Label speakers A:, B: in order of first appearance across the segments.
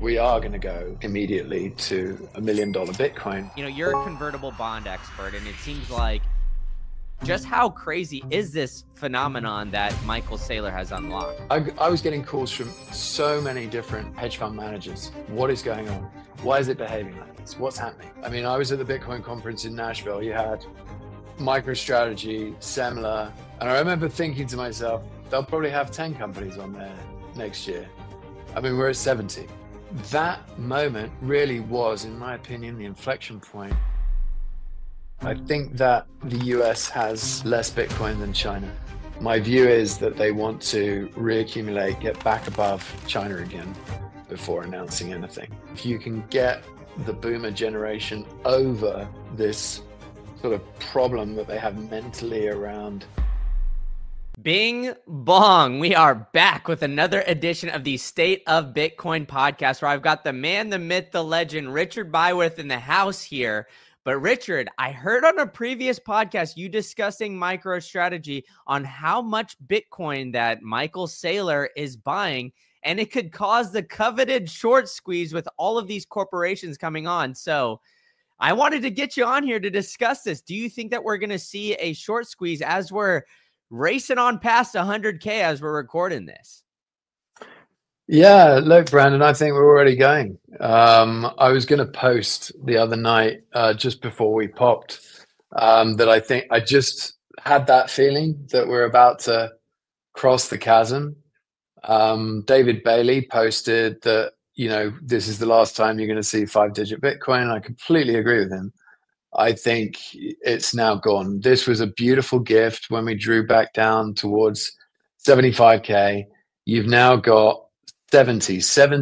A: we are going to go immediately to $1 million Bitcoin.
B: You know, you're a convertible bond expert, and it seems like just how crazy is this phenomenon that Michael Saylor has unlocked?
A: I was getting calls from so many different hedge fund managers. What is going on? Why is it behaving like this? What's happening? I mean, I was at the Bitcoin conference in Nashville. You had MicroStrategy, Semler, and I remember thinking to myself, they'll probably have 10 companies on there next year. I mean, we're at 70. That moment really was, in my opinion, the inflection point. I think that the US has less Bitcoin than China. My view is that they want to reaccumulate, get back above China again before announcing anything. If you can get the boomer generation over this sort of problem that they have mentally around.
B: Bing bong. We are back with another edition of the State of Bitcoin podcast, where I've got the man, the myth, the legend, Richard Byworth in the house here. But Richard, I heard on a previous podcast you discussing MicroStrategy on how much Bitcoin that Michael Saylor is buying, and it could cause the coveted short squeeze with all of these corporations coming on. So I wanted to get you on here to discuss this. Do you think that we're going to see a short squeeze as we're racing on past 100K as we're recording this?
A: Yeah, look, Brandon, I think we're already going. I was going to post the other night, just before we popped, that I think I just had that feeling that we're about to cross the chasm. David Bailey posted that, you know, this is the last time you're going to see 5-digit Bitcoin. I completely agree with him. I think it's now gone. This was a beautiful gift when we drew back down towards 75K. You've now got 70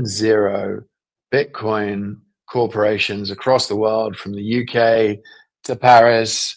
A: Bitcoin corporations across the world, from the UK to Paris,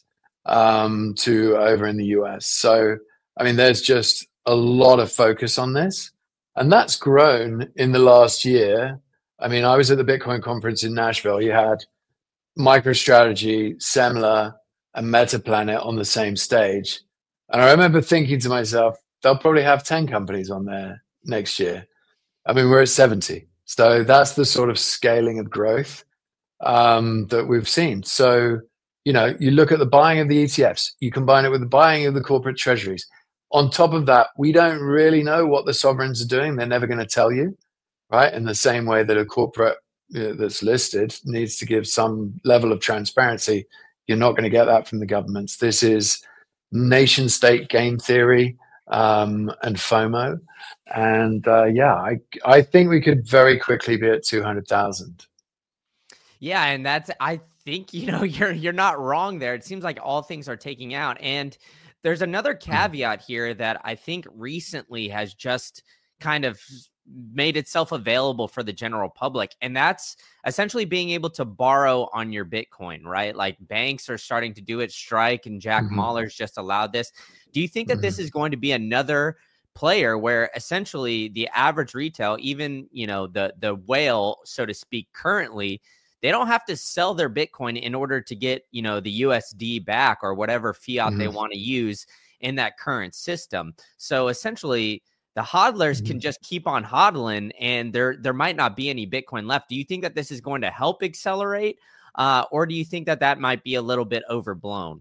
A: to over in the US. So, I mean, there's just a lot of focus on this, and that's grown in the last year. I mean, I was at the Bitcoin conference in Nashville. You had MicroStrategy, Semler, and Metaplanet on the same stage. And I remember thinking to myself, they'll probably have 10 companies on there next year. I mean, we're at 70. So that's the sort of scaling of growth that we've seen. So, you know, you look at the buying of the ETFs, you combine it with the buying of the corporate treasuries. On top of that, we don't really know what the sovereigns are doing. They're never going to tell you, right? In the same way that a corporate that's listed needs to give some level of transparency. You're not going to get that from the governments. This is nation state game theory and FOMO. And I think we could very quickly be at 200,000.
B: Yeah, and that's, I think, you know, you're not wrong there. It seems like all things are taking out. And there's another caveat here that I think recently has just kind of made itself available for the general public, and that's essentially being able to borrow on your Bitcoin, right? Like banks are starting to do it. Strike and Jack Mallers just allowed this. Do you think that this is going to be another player where essentially the average retail, even, you know, the whale, so to speak, currently, they don't have to sell their Bitcoin in order to get, you know, the USD back or whatever fiat they want to use in that current system? So essentially, the hodlers can just keep on hodling, and there might not be any Bitcoin left. Do you think that this is going to help accelerate, or do you think that that might be a little bit overblown?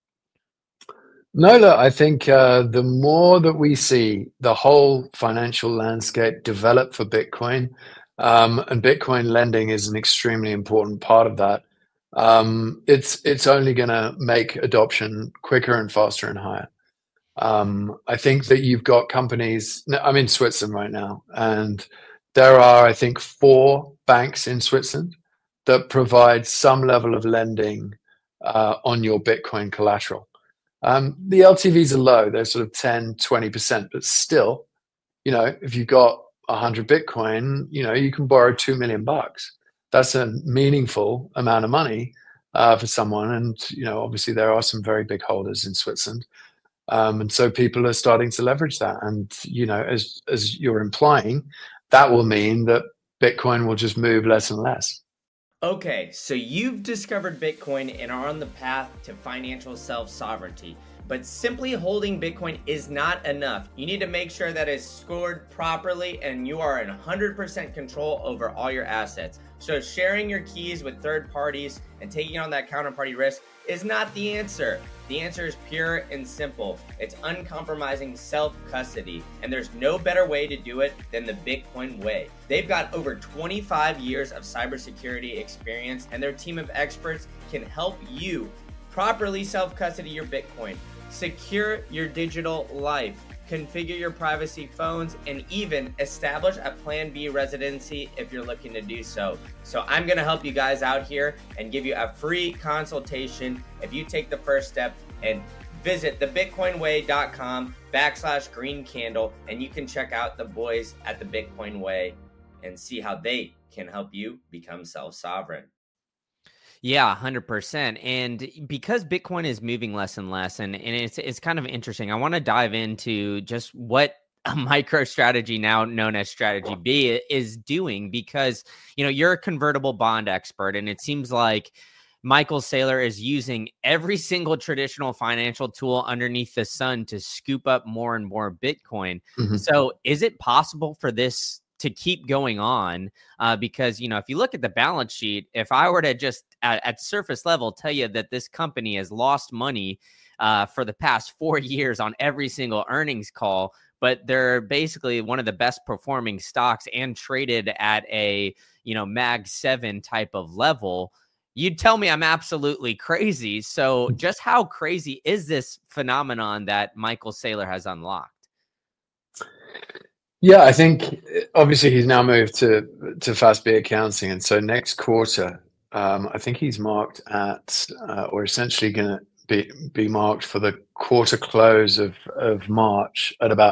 A: No, look, I think the more that we see the whole financial landscape develop for Bitcoin, and Bitcoin lending is an extremely important part of that, it's only going to make adoption quicker and faster and higher. I think that you've got companies. I'm in Switzerland right now, and there are, I think, 4 banks in Switzerland that provide some level of lending on your Bitcoin collateral. The LTVs are low. They're sort of 10, 20%, but still, you know, if you've got 100 Bitcoin, you know, you can borrow $2 million. That's a meaningful amount of money for someone. And, you know, obviously there are some very big holders in Switzerland. And so people are starting to leverage that. And, you know, as you're implying, that will mean that Bitcoin will just move less and less.
B: Okay, so you've discovered Bitcoin and are on the path to financial self-sovereignty. But simply holding Bitcoin is not enough. You need to make sure that it's scored properly and you are in 100% control over all your assets. So sharing your keys with third parties and taking on that counterparty risk is not the answer. The answer is pure and simple. It's uncompromising self-custody, and there's no better way to do it than the Bitcoin way. They've got over 25 years of cybersecurity experience, and their team of experts can help you properly self-custody your Bitcoin, secure your digital life, configure your privacy phones, and even establish a Plan B residency if you're looking to do so. So I'm going to help you guys out here and give you a free consultation if you take the first step and visit thebitcoinway.com/green candle, and you can check out the boys at the Bitcoin Way and see how they can help you become self-sovereign. Yeah, 100%. And because Bitcoin is moving less and less, and it's kind of interesting, I want to dive into just what a MicroStrategy, now known as Strategy B, is doing, because, you know, you're a convertible bond expert, and it seems like Michael Saylor is using every single traditional financial tool underneath the sun to scoop up more and more Bitcoin. Mm-hmm. So is it possible for this to keep going on? Because, you know, if you look at the balance sheet, if I were to just at surface level tell you that this company has lost money for the past 4 years on every single earnings call, but they're basically one of the best performing stocks and traded at a, you know, Mag 7 type of level, you'd tell me I'm absolutely crazy. So just how crazy is this phenomenon that Michael Saylor has unlocked?
A: Yeah, I think obviously he's now moved to FASB accounting, and so next quarter, I think he's marked at, or essentially going to be marked for the quarter close of March at about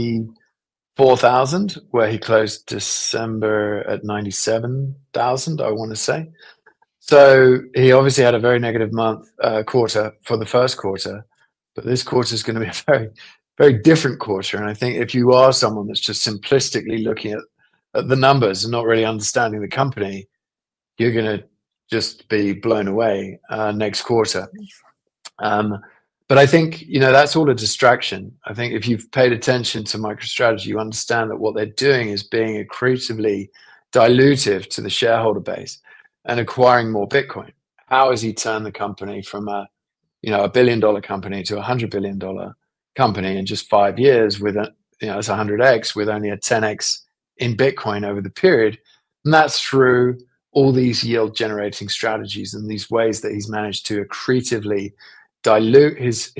A: 84,000, where he closed December at 97,000, I want to say. So he obviously had a very negative quarter for the first quarter, but this quarter is going to be a very, very different quarter. And I think if you are someone that's just simplistically looking at the numbers and not really understanding the company, you're going to just be blown away next quarter. But I think, you know, that's all a distraction. I think if you've paid attention to MicroStrategy, you understand that what they're doing is being accretively dilutive to the shareholder base and acquiring more Bitcoin. How has he turned the company from a $1 billion company to a $100 billion company in just 5 years with it's 100x with only a 10x in Bitcoin over the period? And that's through all these yield generating strategies and these ways that he's managed to accretively dilute his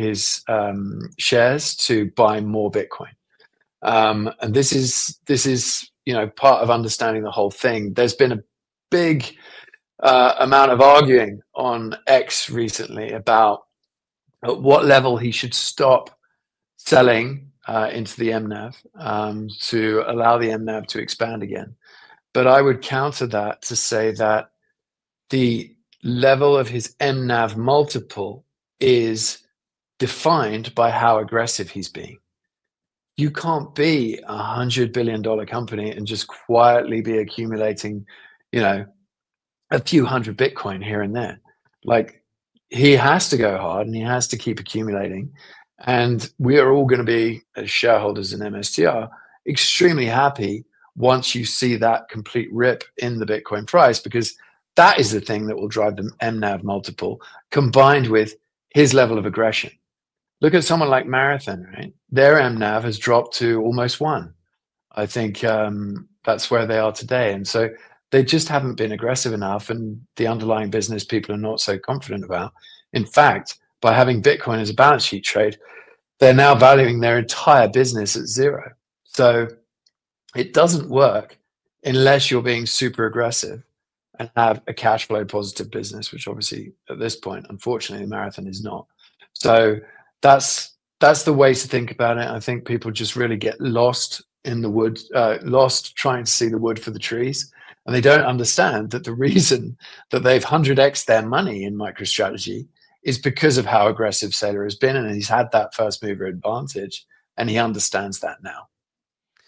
A: shares to buy more Bitcoin. And this is part of understanding the whole thing. There's been a big amount of arguing on X recently about at what level he should stop selling into the MNAV to allow the MNAV to expand again. But I would counter that to say that the level of his MNAV multiple is defined by how aggressive he's being. You can't be a $100 billion company and just quietly be accumulating, a few hundred Bitcoin here and there. Like, he has to go hard and he has to keep accumulating. And we are all going to be, as shareholders in MSTR, extremely happy once you see that complete rip in the Bitcoin price, because that is the thing that will drive the MNAV multiple combined with his level of aggression. Look at someone like Marathon, right? Their MNAV has dropped to almost 1. I think that's where they are today. And so they just haven't been aggressive enough, and the underlying business people are not so confident about. In fact, by having Bitcoin as a balance sheet trade, they're now valuing their entire business at 0. So it doesn't work unless you're being super aggressive and have a cash flow positive business, which obviously at this point, unfortunately, the Marathon is not. So that's the way to think about it. I think people just really get lost in the wood, lost trying to see the wood for the trees. And they don't understand that the reason that they've 100x their money in MicroStrategy is because of how aggressive Saylor has been. And he's had that first mover advantage, and he understands that now.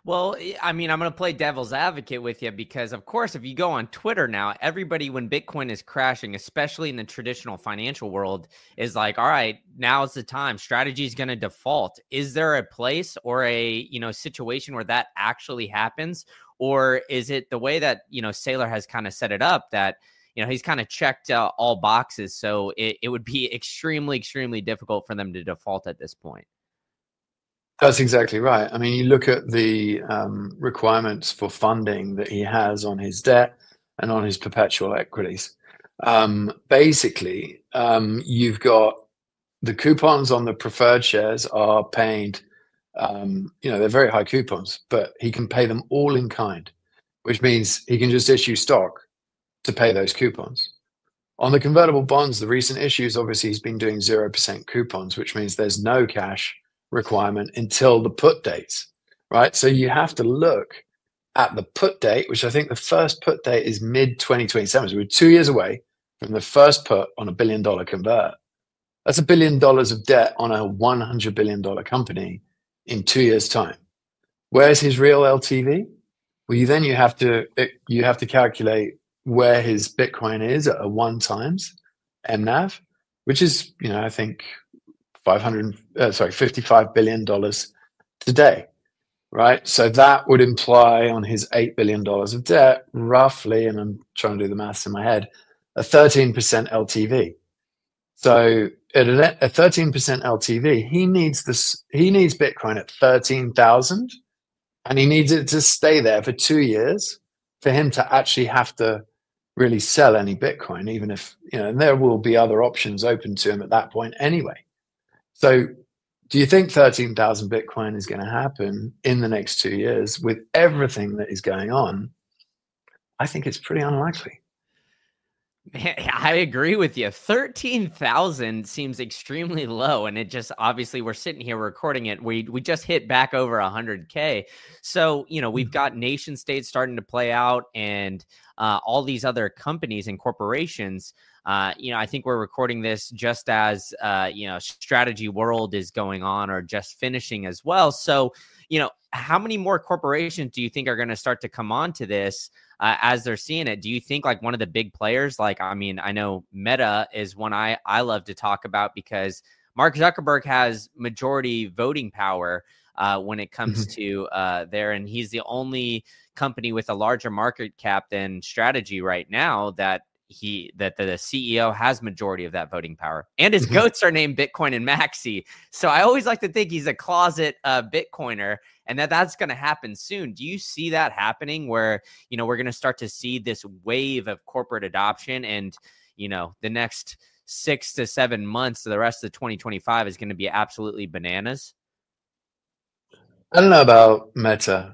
B: Well, I mean, I'm going to play devil's advocate with you because, of course, if you go on Twitter now, everybody, when Bitcoin is crashing, especially in the traditional financial world, is like, all right, now's the time. Strategy is going to default. Is there a place or a, situation where that actually happens? Or is it the way that, Saylor has kind of set it up that, he's kind of checked all boxes. So it would be extremely, extremely difficult for them to default at this point.
A: That's exactly right. I mean, you look at the requirements for funding that he has on his debt and on his perpetual equities. Basically, you've got the coupons on the preferred shares are paid, they're very high coupons, but he can pay them all in kind, which means he can just issue stock to pay those coupons. On the convertible bonds, the recent issues, obviously, he's been doing 0% coupons, which means there's no cash requirement until the put dates, right? So you have to look at the put date, which I think the first put date is mid 2027. So we're 2 years away from the first put on $1 billion convert. That's $1 billion of debt on a $100 billion company in 2 years' time. Where's his real LTV? Well, you have to calculate where his Bitcoin is at a 1 times MNAV, which is, I think $55 billion today, right? So that would imply on his $8 billion of debt, roughly, and I'm trying to do the maths in my head, a 13% LTV. So at a 13% LTV, he needs Bitcoin at 13,000, and he needs it to stay there for 2 years for him to actually have to really sell any Bitcoin, even if, and there will be other options open to him at that point anyway. So do you think 13,000 Bitcoin is going to happen in the next 2 years with everything that is going on? I think it's pretty unlikely.
B: I agree with you. 13,000 seems extremely low. And it just, obviously, we're sitting here recording it. We just hit back over 100K. So, we've got nation states starting to play out and all these other companies and corporations. I think we're recording this just as, Strategy World is going on or just finishing as well. So, how many more corporations do you think are going to start to come on to this as they're seeing it? Do you think like one of the big players, I know Meta is one I love to talk about because Mark Zuckerberg has majority voting power when it comes to there. And he's the only company with a larger market cap than Strategy right now that the CEO has majority of that voting power, and his goats are named Bitcoin and Maxi. So I always like to think he's a closet Bitcoiner, and that's going to happen soon. Do you see that happening where, we're going to start to see this wave of corporate adoption and, the next 6 to 7 months to the rest of 2025 is going to be absolutely bananas?
A: I don't know about Meta.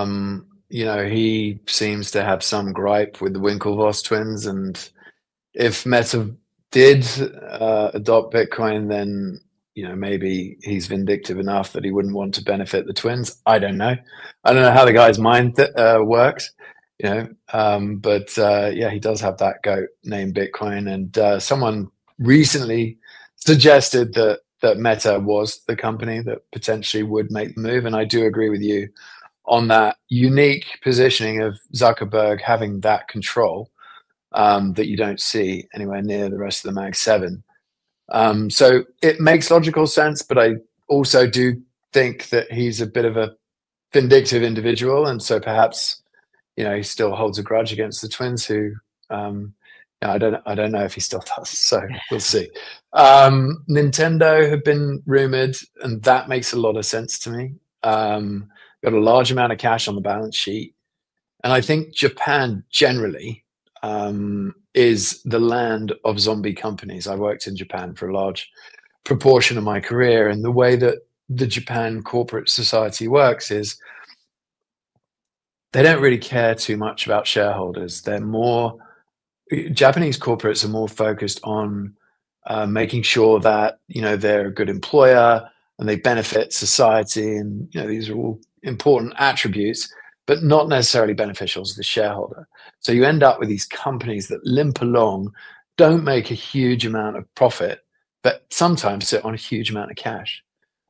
A: He seems to have some gripe with the Winklevoss twins, and if Meta did adopt Bitcoin, then maybe he's vindictive enough that he wouldn't want to benefit the twins. I don't know. I don't know how the guy's mind works, but he does have that goat named Bitcoin, and someone recently suggested that Meta was the company that potentially would make the move, and I do agree with you on that unique positioning of Zuckerberg having that control that you don't see anywhere near the rest of the Mag 7. So it makes logical sense, but I also do think that he's a bit of a vindictive individual, and so perhaps he still holds a grudge against the twins who I don't know if he still does, so we'll see. Nintendo have been rumored, and that makes a lot of sense to me. Got a large amount of cash on the balance sheet. And I think Japan generally is the land of zombie companies. I worked in Japan for a large proportion of my career. And the way that the Japan corporate society works is they don't really care too much about shareholders. Japanese corporates are more focused on making sure that, they're a good employer and they benefit society. And, these are all important attributes, but not necessarily beneficial to the shareholder. So you end up with these companies that limp along, don't make a huge amount of profit, but sometimes sit on a huge amount of cash.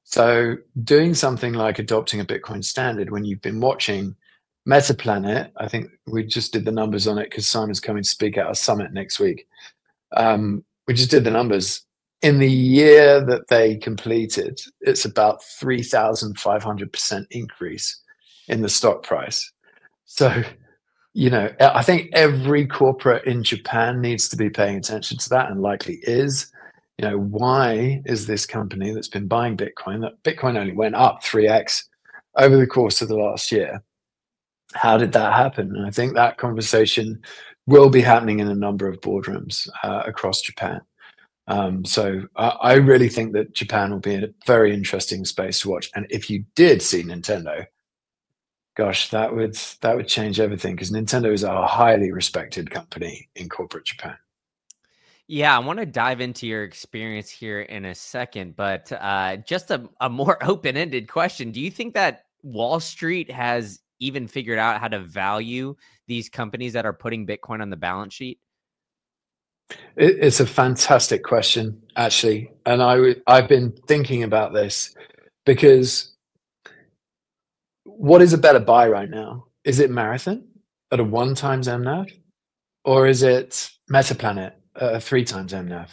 A: So doing something like adopting a Bitcoin standard when you've been watching Metaplanet, I think we just did the numbers on it because Simon's coming to speak at our summit next week. We just did the numbers. In the year that they completed, it's about 3,500% increase in the stock price. So, I think every corporate in Japan needs to be paying attention to that, and likely is. Why is this company that's been buying Bitcoin, that Bitcoin only went up 3x over the course of the last year? How did that happen? And I think that conversation will be happening in a number of boardrooms across Japan. So I really think that Japan will be a very interesting space to watch. And if you did see Nintendo, gosh, that would change everything, because Nintendo is a highly respected company in corporate Japan.
B: Yeah, I want to dive into your experience here in a second, but just a more open-ended question. Do you think that Wall Street has even figured out how to value these companies that are putting Bitcoin on the balance sheet?
A: It's a fantastic question, actually. And I've been thinking about this, because what is a better buy right now? Is it Marathon at a 1 times MNAV? Or is it Metaplanet at a 3 times MNAV?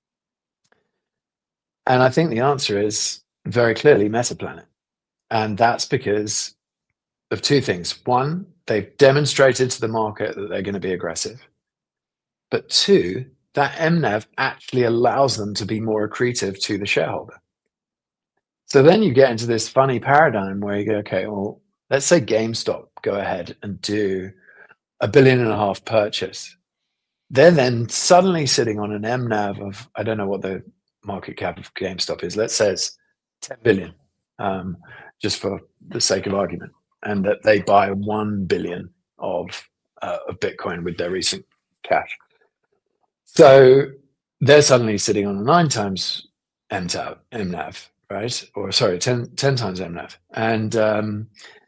A: And I think the answer is very clearly Metaplanet. And that's because of 2 things. 1, they've demonstrated to the market that they're going to be aggressive. But 2, that MNAV actually allows them to be more accretive to the shareholder. So then you get into this funny paradigm where you go, okay, well, let's say GameStop go ahead and do $1.5 billion purchase. They're then suddenly sitting on an MNAV of, I don't know what the market cap of GameStop is. Let's say it's 10 billion, just for the sake of argument, and that they buy 1 billion of Bitcoin with their recent cash. So they're suddenly sitting on a 9 times MNAV, right? Or sorry, 10 times MNAV. And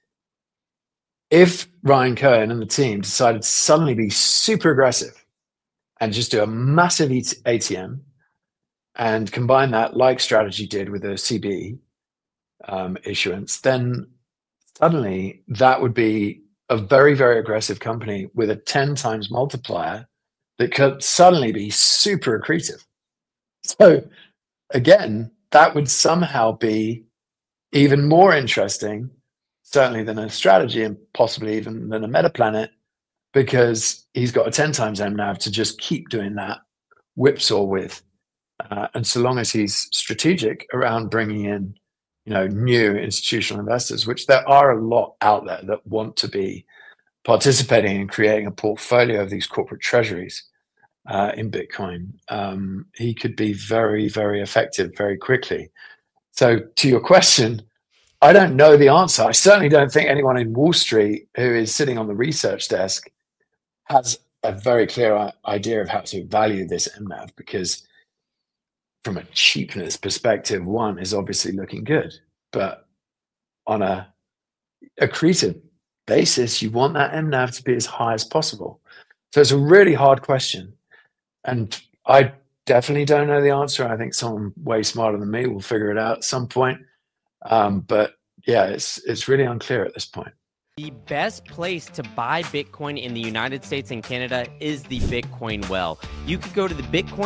A: if Ryan Cohen and the team decided to suddenly be super aggressive and just do a massive ATM and combine that, like Strategy did with a CB issuance, then suddenly that would be a very, very aggressive company with a 10 times multiplier that could suddenly be super accretive. So again, that would somehow be even more interesting, certainly than a Strategy, and possibly even than a Metaplanet, because he's got a 10 times MNAV to just keep doing that whipsaw with. And so long as he's strategic around bringing in, new institutional investors, which there are a lot out there that want to be participating in creating a portfolio of these corporate treasuries in Bitcoin, he could be very, very effective very quickly. So to your question, I don't know the answer. I certainly don't think anyone in Wall Street who is sitting on the research desk has a very clear idea of how to value this MNAV, because from a cheapness perspective, 1 is obviously looking good, but on a accretive basis, you want that MNAV to be as high as possible. So it's a really hard question, and I definitely don't know the answer. I think someone way smarter than me will figure it out at some point. But yeah, it's really unclear at this point.
B: The best place to buy Bitcoin in the United States and Canada is the Bitcoin Well. You could go to the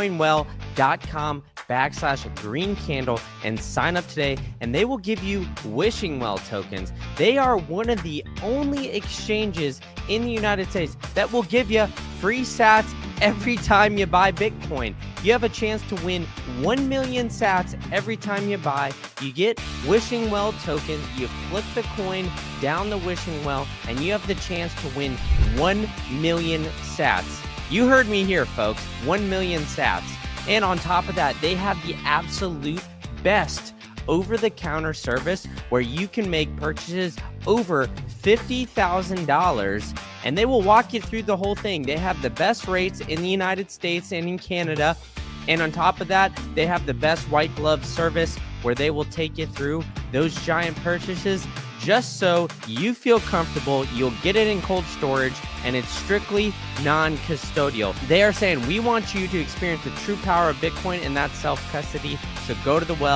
B: bitcoinwell.com/green candle and sign up today, and they will give you Wishing Well tokens. They are one of the only exchanges in the United States that will give you free sats every time you buy Bitcoin. You have a chance to win 1 million sats every time you buy. You get Wishing Well tokens. You flip the coin down the Wishing Well, and you have the chance to win 1 million sats. You heard me here, folks. 1 million sats. And on top of that, they have the absolute best over-the-counter service where you can make purchases over $50,000, and they will walk you through the whole thing. They have the best rates in the United States and in Canada. And on top of that, they have the best white glove service where they will take you through those giant purchases just so you feel comfortable. You'll get it in cold storage, and it's strictly non-custodial. They are saying, we want you to experience the true power of Bitcoin, and that's self-custody. So go to the Well,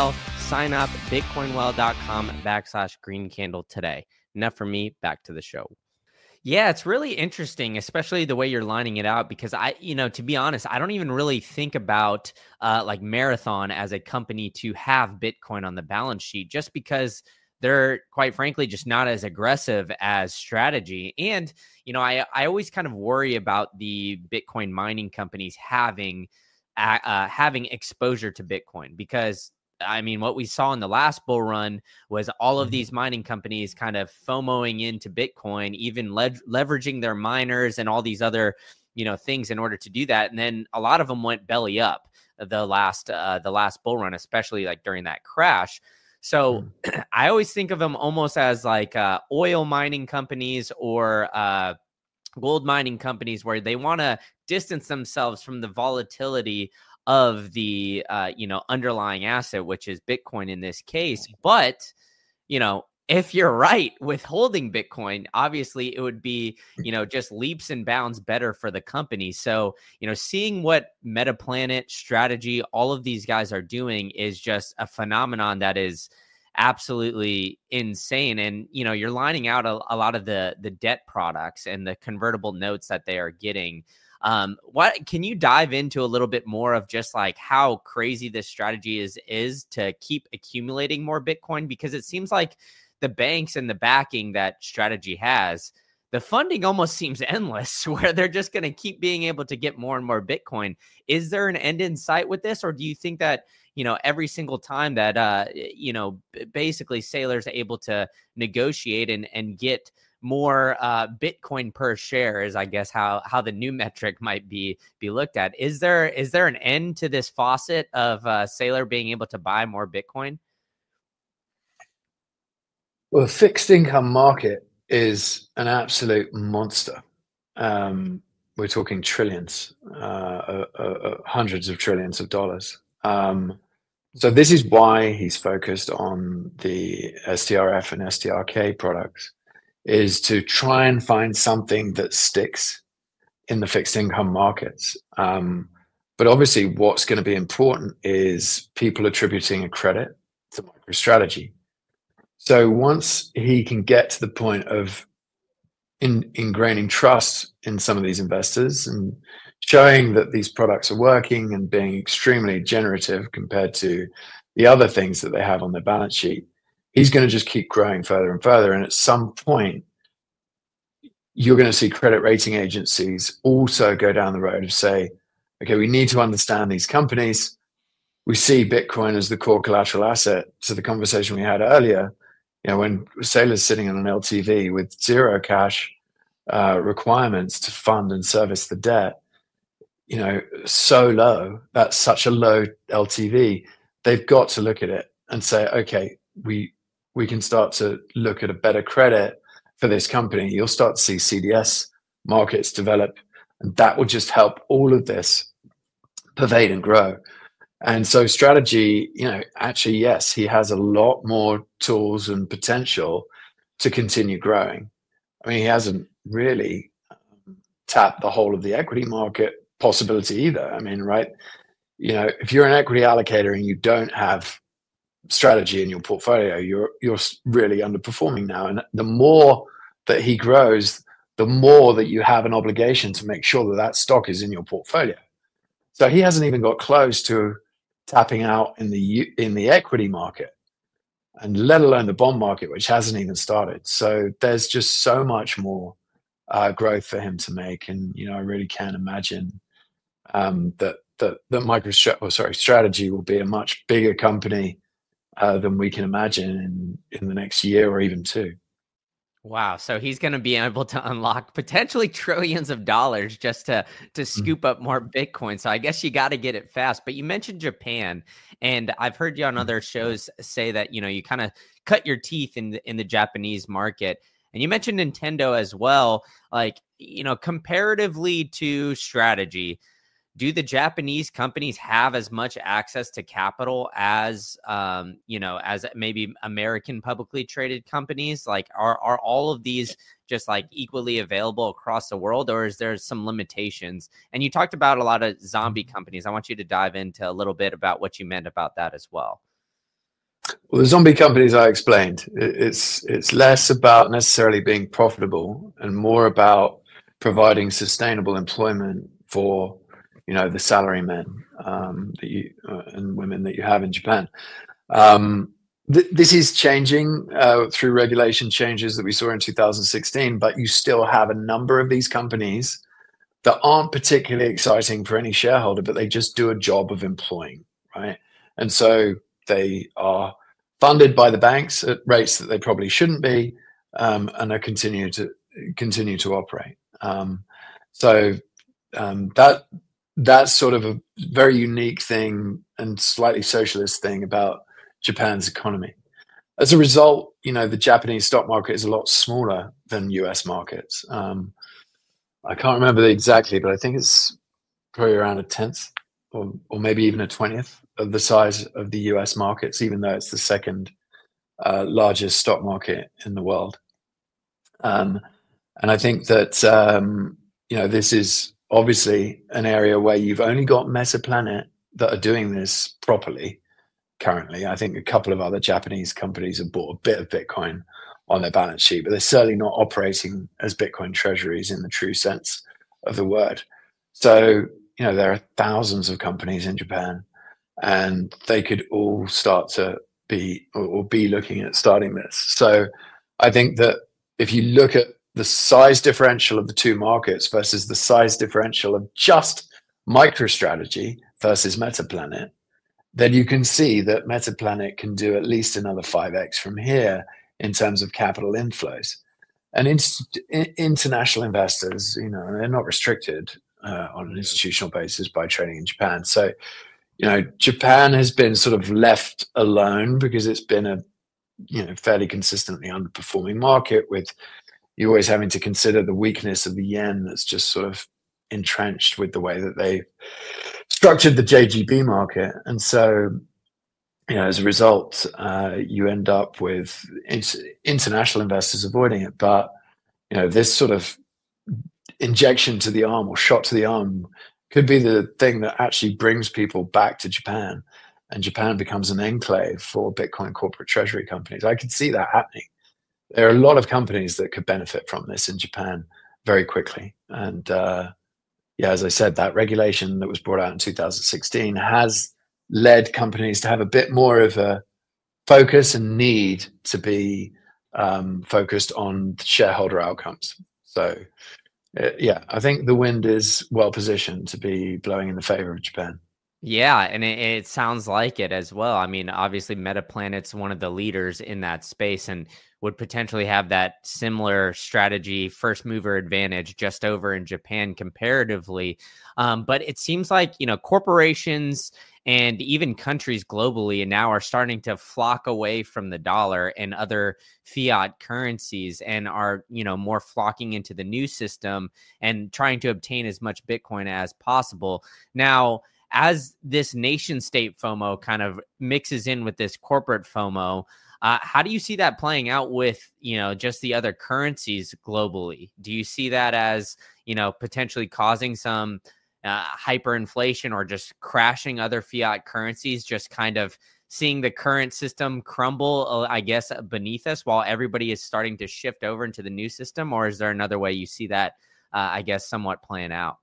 B: Sign up bitcoinwell.com/green candle today. Enough for me. Back to the show. Yeah, it's really interesting, especially the way you're lining it out, because to be honest, I don't even really think about like Marathon as a company to have Bitcoin on the balance sheet, just because they're, quite frankly, just not as aggressive as Strategy. And, I always kind of worry about the Bitcoin mining companies having exposure to Bitcoin, because what we saw in the last bull run was all of these mining companies kind of FOMOing into Bitcoin, even leveraging their miners and all these other, things in order to do that. And then a lot of them went belly up the last bull run, especially like during that crash. So I always think of them almost as like oil mining companies or gold mining companies, where they want to distance themselves from the volatility of the underlying asset, which is Bitcoin in this case. But if you're right with holding Bitcoin, obviously it would be just leaps and bounds better for the company. So seeing what Metaplanet, Strategy, all of these guys are doing is just a phenomenon that is absolutely insane. And you're lining out a lot of the debt products and the convertible notes that they are getting. What can you dive into a little bit more of just like how crazy this strategy is to keep accumulating more Bitcoin? Because it seems like the banks and the backing that Strategy has, the funding almost seems endless, where they're just going to keep being able to get more and more Bitcoin. Is there an end in sight with this? Or do you think that, every single time that, basically Saylor's able to negotiate and get more Bitcoin per share is, I guess, how the new metric might be looked at. Is there an end to this faucet of Saylor being able to buy more Bitcoin?
A: Well, the fixed income market is an absolute monster. We're talking trillions, hundreds of trillions of dollars. So this is why he's focused on the STRF and STRK products, is to try and find something that sticks in the fixed income markets. But obviously what's going to be important is people attributing a credit to MicroStrategy. So once he can get to the point of ingraining trust in some of these investors and showing that these products are working and being extremely generative compared to the other things that they have on their balance sheet, he's going to just keep growing further and further. And at some point, you're going to see credit rating agencies also go down the road of say, okay, we need to understand these companies. We see Bitcoin as the core collateral asset. So the conversation we had earlier, when Saylor's sitting on an LTV with zero cash requirements to fund and service the debt, so low, that's such a low LTV, they've got to look at it and say, okay, we can start to look at a better credit for this company. You'll start to see CDS markets develop, and that will just help all of this pervade and grow. And so Strategy, actually, yes, he has a lot more tools and potential to continue growing. He hasn't really tapped the whole of the equity market possibility either. Right? If you're an equity allocator and you don't have Strategy in your portfolio, you're really underperforming now. And the more that he grows, the more that you have an obligation to make sure that stock is in your portfolio. So he hasn't even got close to tapping out in the equity market, and let alone the bond market, which hasn't even started. So there's just so much more growth for him to make, and I really can't imagine that Strategy will be a much bigger company than we can imagine in the next year or even two.
B: Wow. So he's going to be able to unlock potentially trillions of dollars just to scoop up more Bitcoin. So I guess you got to get it fast. But you mentioned Japan, and I've heard you on other shows say that, you kind of cut your teeth in the Japanese market. And you mentioned Nintendo as well. Like, comparatively to Strategy, do the Japanese companies have as much access to capital as, as maybe American publicly traded companies? Like, are all of these just like equally available across the world, or is there some limitations? And you talked about a lot of zombie companies. I want you to dive into a little bit about what you meant about that as well.
A: Well, the zombie companies I explained, it's less about necessarily being profitable and more about providing sustainable employment for, the salary men that you and women that you have in Japan. This is changing through regulation changes that we saw in 2016, but you still have a number of these companies that aren't particularly exciting for any shareholder, but they just do a job of employing, right? And so they are funded by the banks at rates that they probably shouldn't be, and they continue to operate. That's sort of a very unique thing and slightly socialist thing about Japan's economy. As a result, the Japanese stock market is a lot smaller than US markets. I can't remember exactly, but I think it's probably around a tenth or maybe even a 20th of the size of the US markets, even though it's the second largest stock market in the world. And I think that, this is obviously an area where you've only got Metaplanet that are doing this properly currently. I think a couple of other Japanese companies have bought a bit of Bitcoin on their balance sheet, but they're certainly not operating as Bitcoin treasuries in the true sense of the word. So, there are thousands of companies in Japan, and they could all start to be looking at starting this. So I think that if you look at the size differential of the two markets versus the size differential of just MicroStrategy versus Metaplanet, then you can see that Metaplanet can do at least another 5x from here in terms of capital inflows. And international investors, they're not restricted on an institutional basis by trading in Japan. So, Japan has been sort of left alone because it's been a, fairly consistently underperforming market, with you always having to consider the weakness of the yen that's just sort of entrenched with the way that they structured the JGB market. And so, as a result, you end up with international investors avoiding it. But, this sort of injection to the arm or shot to the arm could be the thing that actually brings people back to Japan, and Japan becomes an enclave for Bitcoin corporate treasury companies. I could see that happening. There are a lot of companies that could benefit from this in Japan very quickly. And as I said, that regulation that was brought out in 2016 has led companies to have a bit more of a focus and need to be focused on shareholder outcomes. So, I think the wind is well positioned to be blowing in the favor of Japan.
B: Yeah, and it sounds like it as well. I mean, obviously, Metaplanet's one of the leaders in that space and would potentially have that similar strategy, first mover advantage just over in Japan comparatively. But it seems like, corporations and even countries globally and now are starting to flock away from the dollar and other fiat currencies and are, more flocking into the new system and trying to obtain as much Bitcoin as possible. Now, as this nation state FOMO kind of mixes in with this corporate FOMO, how do you see that playing out with, just the other currencies globally? Do you see that as, potentially causing some hyperinflation or just crashing other fiat currencies, just kind of seeing the current system crumble, I guess, beneath us while everybody is starting to shift over into the new system? Or is there another way you see that, I guess, somewhat playing out?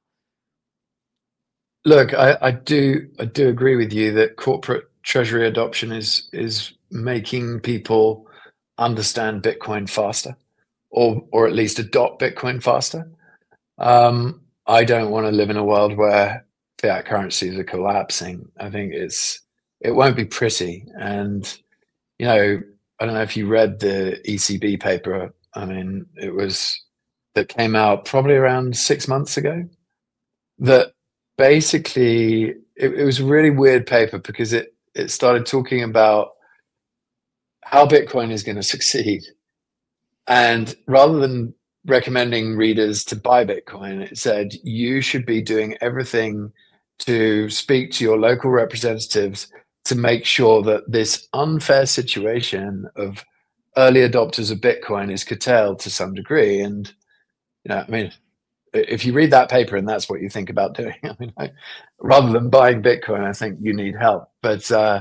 A: Look, I do agree with you that corporate treasury adoption is making people understand Bitcoin faster, or at least adopt Bitcoin faster. I don't want to live in a world where fiat currencies are collapsing. I think it won't be pretty. And, I don't know if you read the ECB paper. I mean, that came out probably around 6 months ago, that basically it was a really weird paper because it started talking about how Bitcoin is going to succeed. And rather than recommending readers to buy Bitcoin, it said you should be doing everything to speak to your local representatives to make sure that this unfair situation of early adopters of Bitcoin is curtailed to some degree. And, if you read that paper and that's what you think about doing, rather than buying Bitcoin, I think you need help. But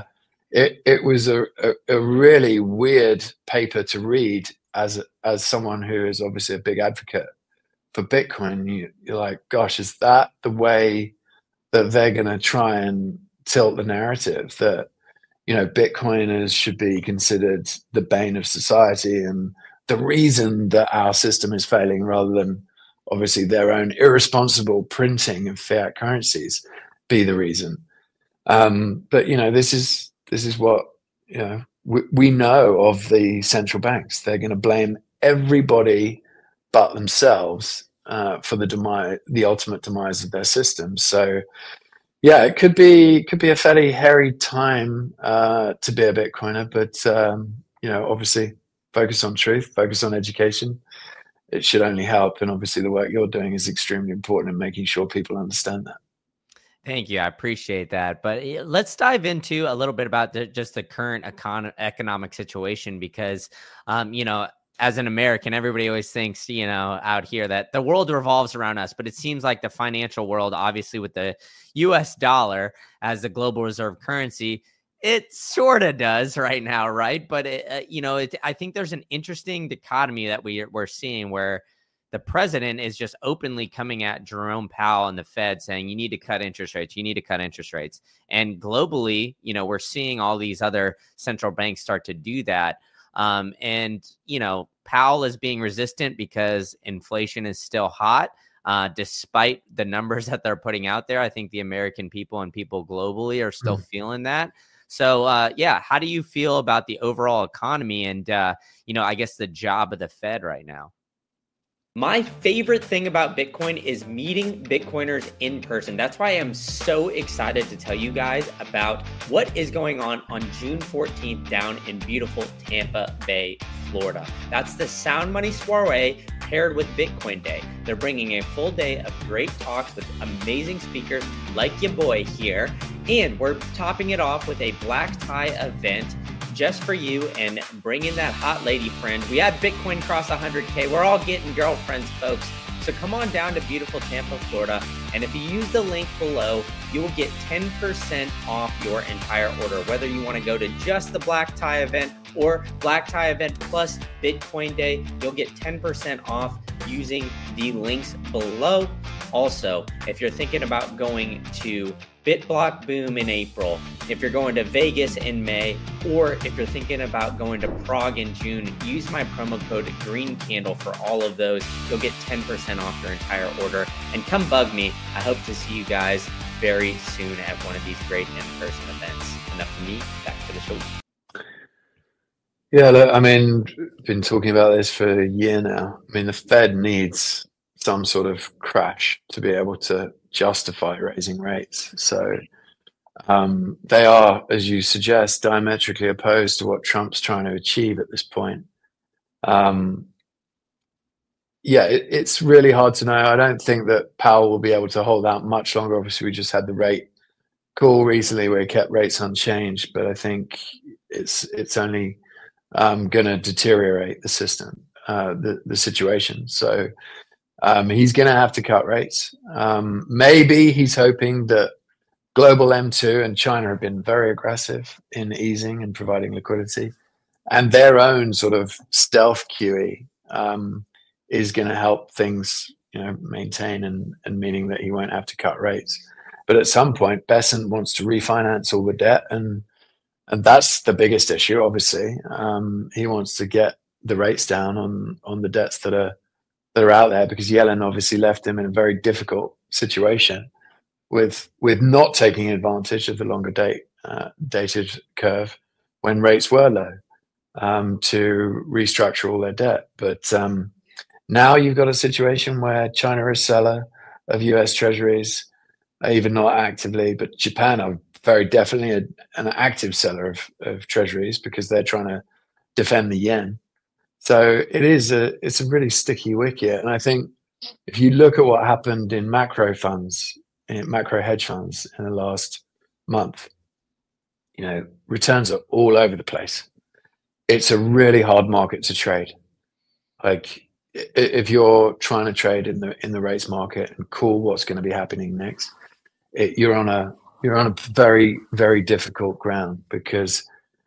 A: it was a really weird paper to read as someone who is obviously a big advocate for Bitcoin. You're like, gosh, is that the way that they're going to try and tilt the narrative that, you know, Bitcoiners should be considered the bane of society and the reason that our system is failing, rather than obviously their own irresponsible printing of fiat currencies be the reason. But you know, this is what, you know, we know of the central banks. They're going to blame everybody but themselves for the ultimate demise of their system. So yeah, it could be a fairly hairy time to be a Bitcoiner, but you know, obviously focus on truth, focus on education. It should only help, and obviously the work you're doing is extremely important in making sure people understand that.
B: Thank you. I appreciate that. But let's dive into a little bit about just the current economic situation, because, you know, as an American, everybody always thinks, you know, out here that the world revolves around us. But it seems like the financial world, obviously with the US dollar as the global reserve currency, it sort of does right now, right? But, you know, I think there's an interesting dichotomy that we're seeing where the president is just openly coming at Jerome Powell and the Fed saying, you need to cut interest rates. You need to cut interest rates. And globally, you know, we're seeing all these other central banks start to do that. And, you know, Powell is being resistant because inflation is still hot, despite the numbers that they're putting out there. I think the American people and people globally are still feeling that. So, yeah, how do you feel about the overall economy and, you know, I guess the job of the Fed right now? My favorite thing about Bitcoin is meeting Bitcoiners in person. That's why I'm so excited to tell you guys about what is going on June 14th down in beautiful Tampa Bay, Florida. That's the Sound Money Soiree paired with Bitcoin Day. They're bringing a full day of great talks with amazing speakers like your boy here. And we're topping it off with a black tie event just for you and bring in that hot lady friend. We have Bitcoin cross 100K. We're all getting girlfriends, folks. So come on down to beautiful Tampa, Florida. And if you use the link below, you will get 10% off your entire order, whether you want to go to just the black tie event or black tie event plus Bitcoin Day. You'll get 10% off using the links below. Also, if you're thinking about going to BitBlock Boom in April, if you're going to Vegas in May, or if you're thinking about going to Prague in June, use my promo code Green Candle for all of those. You'll get 10% off your entire order. And come bug me. I hope to see you guys very soon at one of these great in-person events. Enough from me, back to the show.
A: Yeah, look, I mean, been talking about this for a year now. I mean, the Fed needs some sort of crash to be able to justify raising rates. So they are, as you suggest, diametrically opposed to what Trump's trying to achieve at this point. Yeah, it's really hard to know. I don't think that Powell will be able to hold out much longer. Obviously, we just had the rate call recently where he kept rates unchanged, but I think it's only going to deteriorate the system, the situation. So he's going to have to cut rates. Maybe he's hoping that global M2 and China have been very aggressive in easing and providing liquidity, and their own sort of stealth QE is going to help things, you know, maintain and meaning that he won't have to cut rates. But at some point, Bessent wants to refinance all the debt, and that's the biggest issue. Obviously, he wants to get the rates down on the debts that are out there, because Yellen obviously left him in a very difficult situation with not taking advantage of the longer dated curve when rates were low to restructure all their debt. But now you've got a situation where China is a seller of US Treasuries, even not actively, but Japan are very definitely an active seller of Treasuries because they're trying to defend the yen. So it's a really sticky wicket. And I think if you look at what happened in macro hedge funds in the last month, you know, returns are all over the place. It's a really hard market to trade. Like if you're trying to trade in the rates market and call what's going to be happening next, you're on you're on a very, very difficult ground because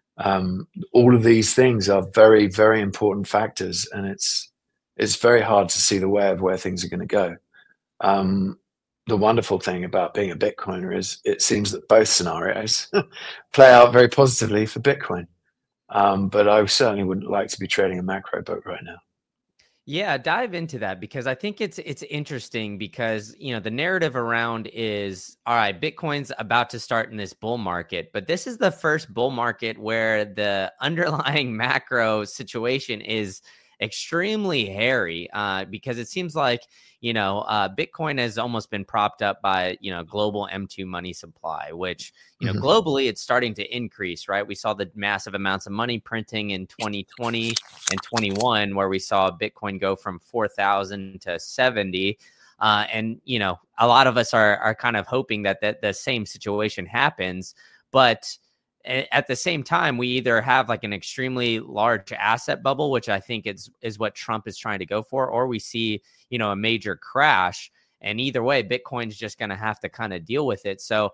A: all of these things are very, very important factors, and it's very hard to see the way of where things are going to go. Um, the wonderful thing about being a Bitcoiner is it seems that both scenarios play out very positively for Bitcoin. But I certainly wouldn't like to be trading a macro book right now.
B: Yeah, dive into that because I think it's interesting because, the narrative around is, all right, Bitcoin's about to start in this bull market, but this is the first bull market where the underlying macro situation is extremely hairy, because it seems like, Bitcoin has almost been propped up by, global M2 money supply, which, globally it's starting to increase, right? We saw the massive amounts of money printing in 2020 and 21, where we saw Bitcoin go from 4,000 to 70. And, a lot of us are kind of hoping that the same situation happens. But at the same time, we either have like an extremely large asset bubble, which I think is what Trump is trying to go for, or we see, a major crash. And either way, Bitcoin's just going to have to kind of deal with it. So,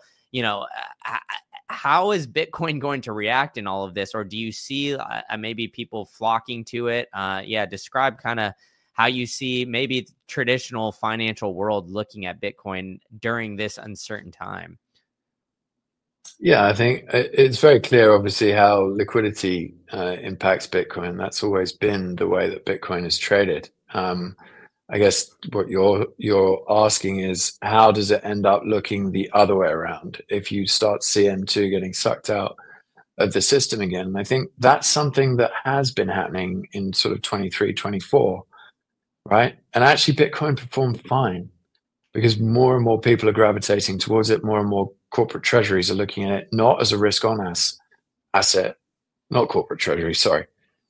B: how is Bitcoin going to react in all of this? Or do you see maybe people flocking to it? Describe kind of how you see maybe the traditional financial world looking at Bitcoin during this uncertain time.
A: Yeah, I think it's very clear, obviously, how liquidity impacts Bitcoin. That's always been the way that Bitcoin is traded. I guess what you're asking is, how does it end up looking the other way around if you start CM2 getting sucked out of the system again? And I think that's something that has been happening in sort of 23, 24, right? And actually Bitcoin performed fine because more and more people are gravitating towards it. More and more corporate treasuries are looking at it not as a risk-on asset, not corporate treasuries, sorry,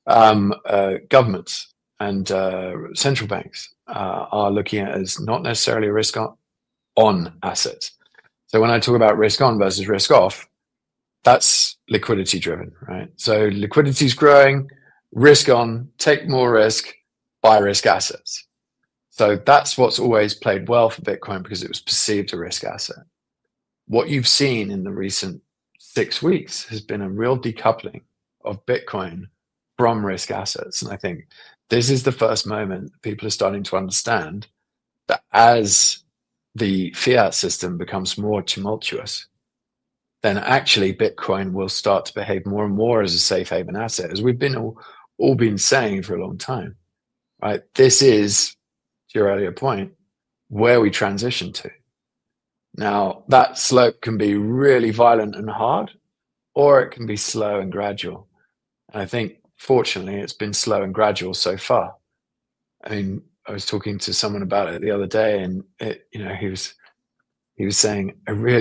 A: governments and central banks are looking at it as not necessarily a risk-on asset. So when I talk about risk-on versus risk-off, that's liquidity-driven, right? So liquidity is growing, risk-on, take more risk, buy risk assets. So that's what's always played well for Bitcoin because it was perceived a risk asset. What you've seen in the recent 6 weeks has been a real decoupling of Bitcoin from risk assets. And I think this is the first moment people are starting to understand that as the fiat system becomes more tumultuous, then actually Bitcoin will start to behave more and more as a safe haven asset, as we've been all been saying for a long time, right? This is, to your earlier point, where we transition to. Now, that slope can be really violent and hard, or it can be slow and gradual. And I think, fortunately, it's been slow and gradual so far. I mean, I was talking to someone about it the other day, and he was saying,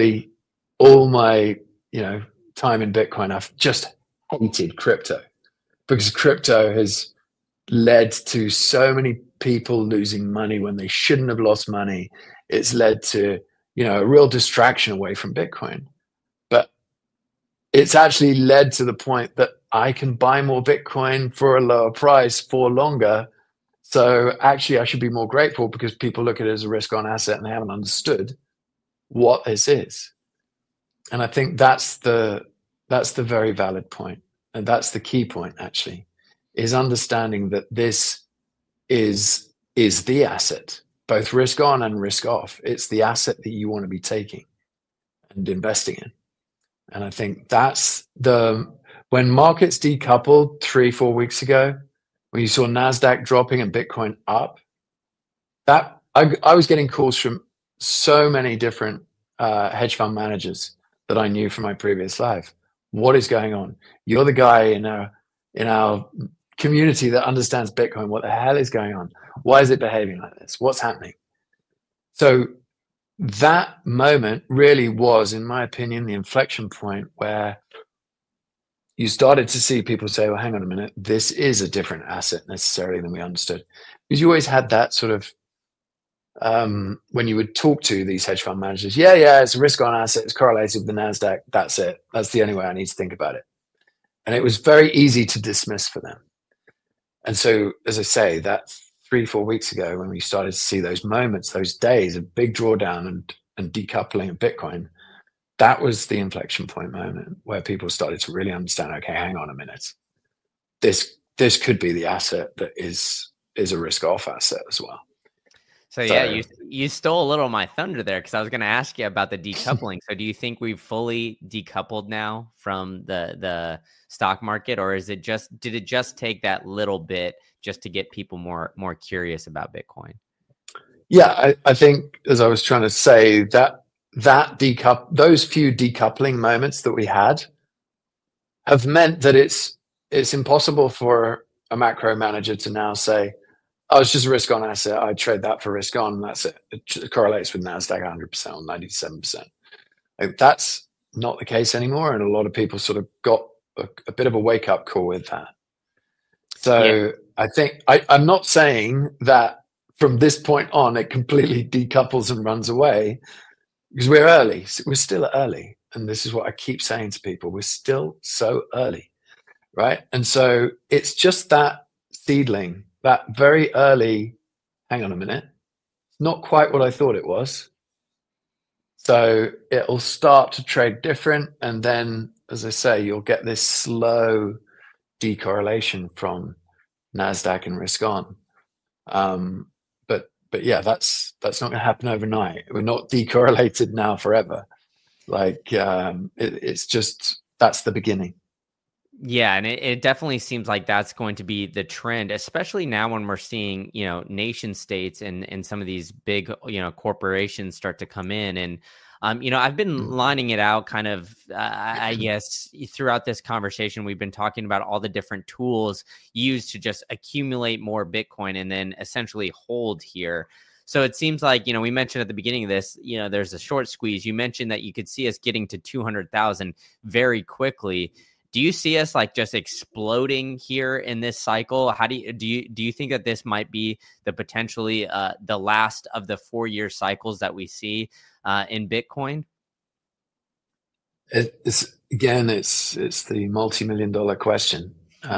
A: all my time in Bitcoin, I've just hated crypto because crypto has led to so many people losing money when they shouldn't have lost money. It's led to a real distraction away from Bitcoin. But it's actually led to the point that I can buy more Bitcoin for a lower price for longer. So actually I should be more grateful because people look at it as a risk on asset and they haven't understood what this is. And I think that's the very valid point. And that's the key point, actually, is understanding that this is the asset, both risk on and risk off. It's the asset that you want to be taking and investing in. And I think that's when markets decoupled 3-4 weeks ago, when you saw NASDAQ dropping and Bitcoin up, that I was getting calls from so many different hedge fund managers that I knew from my previous life. What is going on? You're the guy in our community that understands Bitcoin. What the hell is going on? Why is it behaving like this? What's happening? So that moment really was, in my opinion, the inflection point where you started to see people say, well, hang on a minute, this is a different asset necessarily than we understood. Because you always had that sort of, when you would talk to these hedge fund managers, it's a risk on asset, it's correlated with the NASDAQ, that's it. That's the only way I need to think about it. And it was very easy to dismiss for them. And so, as I say, that 3-4 weeks ago, when we started to see those moments, those days of big drawdown and decoupling of Bitcoin, that was the inflection point moment where people started to really understand, okay, hang on a minute. This could be the asset that is a risk off asset as well.
B: So yeah, you stole a little of my thunder there, because I was going to ask you about the decoupling. So do you think we've fully decoupled now from the stock market, or did it just take that little bit just to get people more curious about Bitcoin?
A: Yeah, I think, as I was trying to say, those few decoupling moments that we had have meant that it's impossible for a macro manager to now say, oh, it's just a risk on asset, I trade that for risk on, and that's it. It correlates with NASDAQ 100% or 97%. Like, that's not the case anymore, and a lot of people sort of got a bit of a wake-up call with that. So yeah. I think I'm not saying that from this point on it completely decouples and runs away, because we're early. We're still early, and this is what I keep saying to people. We're still so early, right? And so it's just that seedling, that very early, hang on a minute, it's not quite what I thought it was. So it'll start to trade different, and then, as I say, you'll get this slow decorrelation from NASDAQ and risk on. But yeah, that's not going to happen overnight. We're not decorrelated now forever. Like, it's just, that's the beginning.
B: Yeah, and it definitely seems like that's going to be the trend, especially now when we're seeing, nation states and some of these big, corporations start to come in. And, I've been lining it out kind of, I guess, throughout this conversation. We've been talking about all the different tools used to just accumulate more Bitcoin and then essentially hold here. So it seems like, we mentioned at the beginning of this, there's a short squeeze. You mentioned that you could see us getting to 200,000 very quickly. Do you see us like just exploding here in this cycle? How do you think that this might be the potentially the last of the 4-year cycles that we see in Bitcoin?
A: It's the multi-million-dollar question.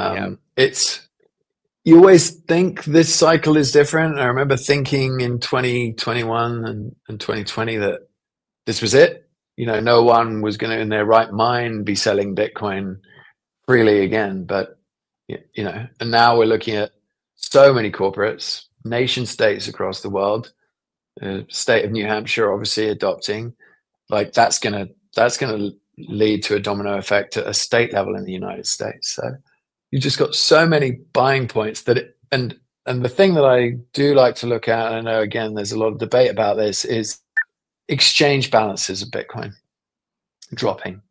A: You always think this cycle is different. I remember thinking in 2021 and 2020 that this was it. No one was going to, in their right mind, be selling Bitcoin freely again. But, and now we're looking at so many corporates, nation states across the world, state of New Hampshire, obviously adopting. Like, that's going to lead to a domino effect at a state level in the United States. So you just got so many buying points and the thing that I do like to look at, and I know, again, there's a lot of debate about this, is exchange balances of Bitcoin dropping.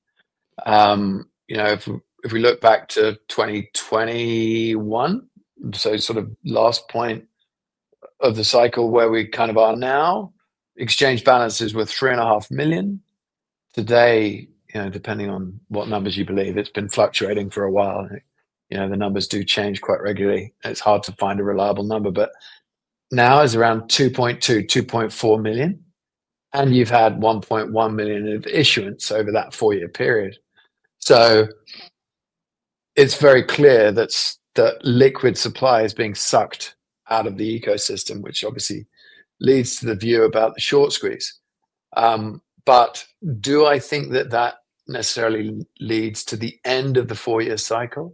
A: If we look back to 2021, so sort of last point of the cycle where we kind of are now, exchange balances were 3.5 million. Today, depending on what numbers you believe, it's been fluctuating for a while. The numbers do change quite regularly. It's hard to find a reliable number, but now is around 2.4 million. And you've had 1.1 million of issuance over that 4-year period. So it's very clear that liquid supply is being sucked out of the ecosystem, which obviously leads to the view about the short squeeze. But do I think that necessarily leads to the end of the 4-year cycle?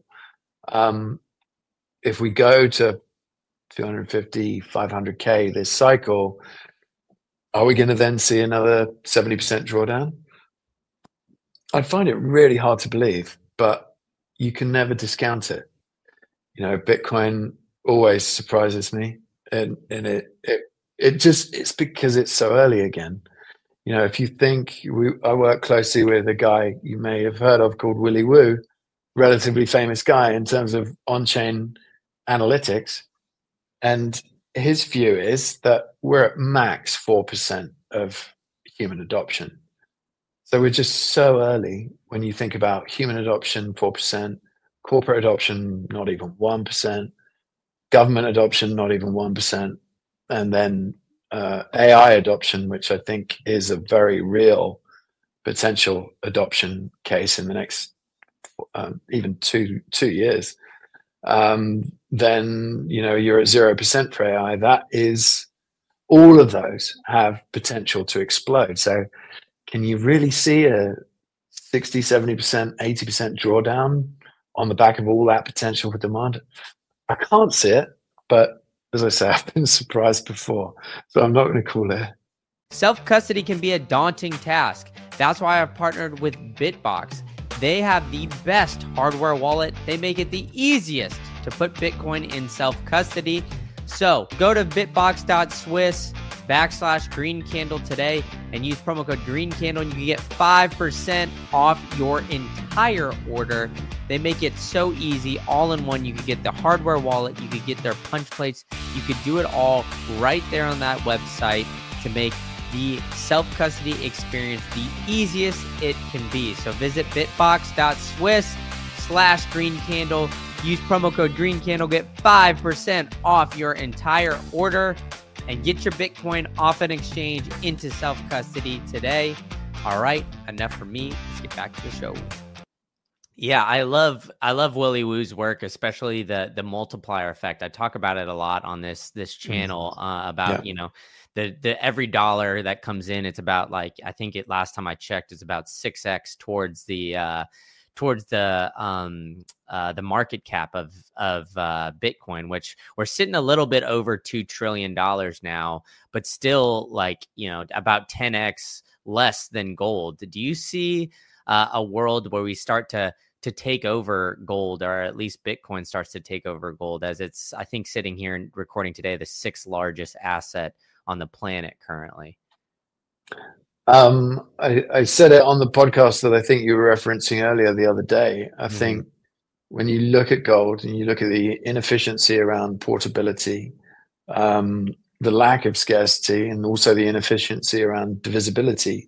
A: If we go to 250, 500K this cycle, are we going to then see another 70% drawdown? I find it really hard to believe, but you can never discount it. Bitcoin always surprises me, and it's because it's so early again. If you think, I work closely with a guy you may have heard of called Willy Woo, relatively famous guy in terms of on-chain analytics, and his view is that we're at max 4% of human adoption. So we're just so early when you think about human adoption, 4%, corporate adoption, not even 1%, government adoption, not even 1%, and then AI adoption, which I think is a very real potential adoption case in the next even two years. Then you're at 0% for AI. That is, all of those have potential to explode. So can you really see a 60, 70%, 80% drawdown on the back of all that potential for demand? I can't see it, but as I say, I've been surprised before, so I'm not going to call it.
B: Self-custody can be a daunting task. That's why I've partnered with Bitbox. They have the best hardware wallet. They make it the easiest to put Bitcoin in self-custody. So go to bitbox.swiss/greencandle today and use promo code greencandle and you can get 5% off your entire order. They make it so easy, all in one. You could get the hardware wallet, you could get their punch plates, you could do it all right there on that website to make the self-custody experience the easiest it can be. So visit bitbox.swiss/greencandle. Use promo code greencandle, get 5% off your entire order, and get your Bitcoin off an exchange into self-custody today. All right, enough for me. Let's get back to the show. Yeah, I love Willy Woo's work, especially the multiplier effect. I talk about it a lot on this channel about the every dollar that comes in, it's about like, I think last time I checked, it's about 6x towards the market cap of Bitcoin, which we're sitting a little bit over $2 trillion now, but still like, about 10x less than gold. Do you see a world where we start to take over gold, or at least Bitcoin starts to take over gold, as it's, I think, sitting here and recording today, the 6th largest asset on the planet currently?
A: I said it on the podcast that I think you were referencing earlier the other day. I think when you look at gold and you look at the inefficiency around portability, the lack of scarcity, and also the inefficiency around divisibility,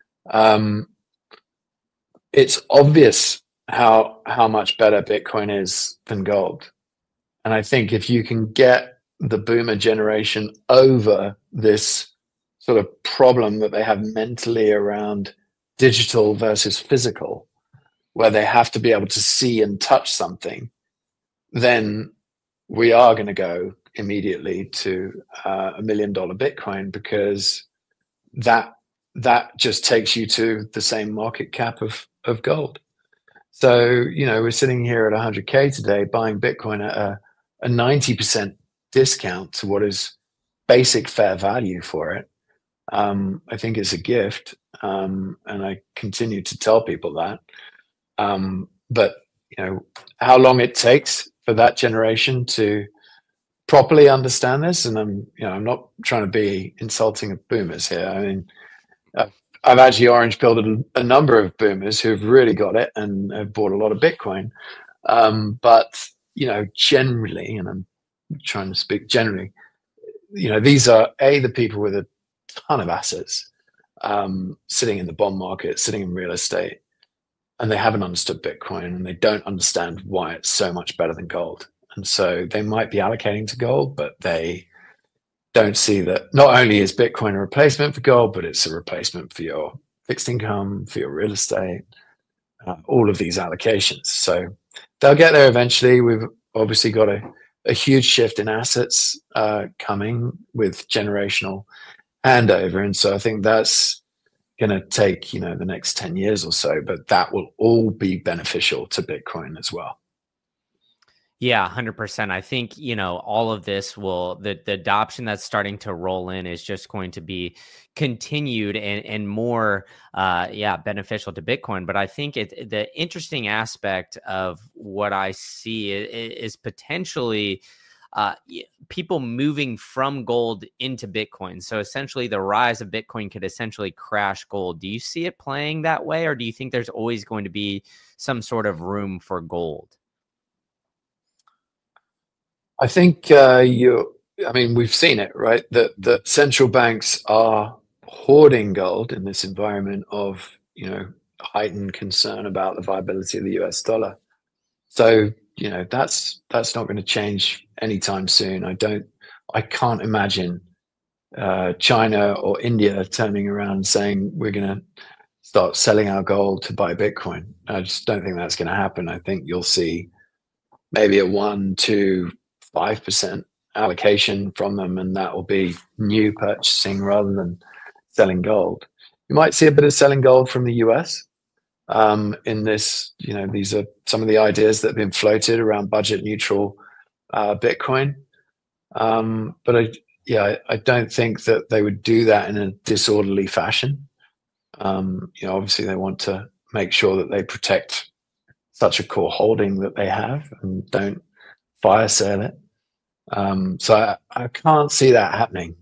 A: it's obvious how much better Bitcoin is than gold. And I think if you can get the boomer generation over this sort of problem that they have mentally around digital versus physical, where they have to be able to see and touch something, then we are going to go immediately to $1 million Bitcoin, because that just takes you to the same market cap of gold. So, we're sitting here at 100K today, buying Bitcoin at a 90% discount to what is basic fair value for it. I think it's a gift, and I continue to tell people that. But how long it takes for that generation to properly understand this, and I'm not trying to be insulting of boomers here. I mean, I've actually orange pilled a number of boomers who've really got it and have bought a lot of Bitcoin. But generally, and I'm trying to speak generally, these are the people with a ton of assets, sitting in the bond market, sitting in real estate, and they haven't understood Bitcoin, and they don't understand why it's so much better than gold. And so they might be allocating to gold, but they don't see that not only is Bitcoin a replacement for gold, but it's a replacement for your fixed income, for your real estate, all of these allocations. So they'll get there eventually. We've obviously got a huge shift in assets coming with generational handover. And so I think that's going to take, the next 10 years or so, but that will all be beneficial to Bitcoin as well.
B: Yeah, 100%. I think, all of this the adoption that's starting to roll in is just going to be continued and more, beneficial to Bitcoin. But I think the interesting aspect of what I see is potentially people moving from gold into Bitcoin. So essentially the rise of Bitcoin could essentially crash gold. Do you see it playing that way, or do you think there's always going to be some sort of room for gold?
A: I think we've seen it, right? That central banks are hoarding gold in this environment of, heightened concern about the viability of the US dollar. So, that's not going to change anytime soon. I can't imagine China or India turning around and saying we're going to start selling our gold to buy Bitcoin. I just don't think that's going to happen. I think you'll see maybe a 1 to 5% allocation from them, and that will be new purchasing rather than selling gold. You might see a bit of selling gold from the US. In this, these are some of the ideas that have been floated around budget neutral Bitcoin. But I don't think that they would do that in a disorderly fashion. Obviously they want to make sure that they protect such a core holding that they have and don't fire sale it. So I can't see that happening.